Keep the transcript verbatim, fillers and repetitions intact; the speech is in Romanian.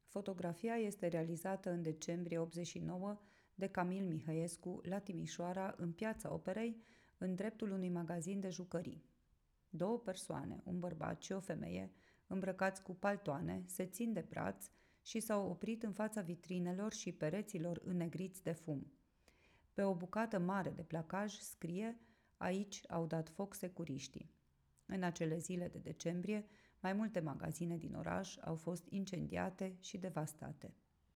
Fotografia este realizată în decembrie optzeci și nouă de Camil Mihăiescu la Timișoara, în Piața Operei, în dreptul unui magazin de jucării. Două persoane, un bărbat și o femeie, îmbrăcați cu paltoane, se țin de braț și s-au oprit în fața vitrinelor și pereților înnegriți de fum. Pe o bucată mare de placaj scrie: "Aici au dat foc securiștii". În acele zile de decembrie, mai multe magazine din oraș au fost incendiate și devastate.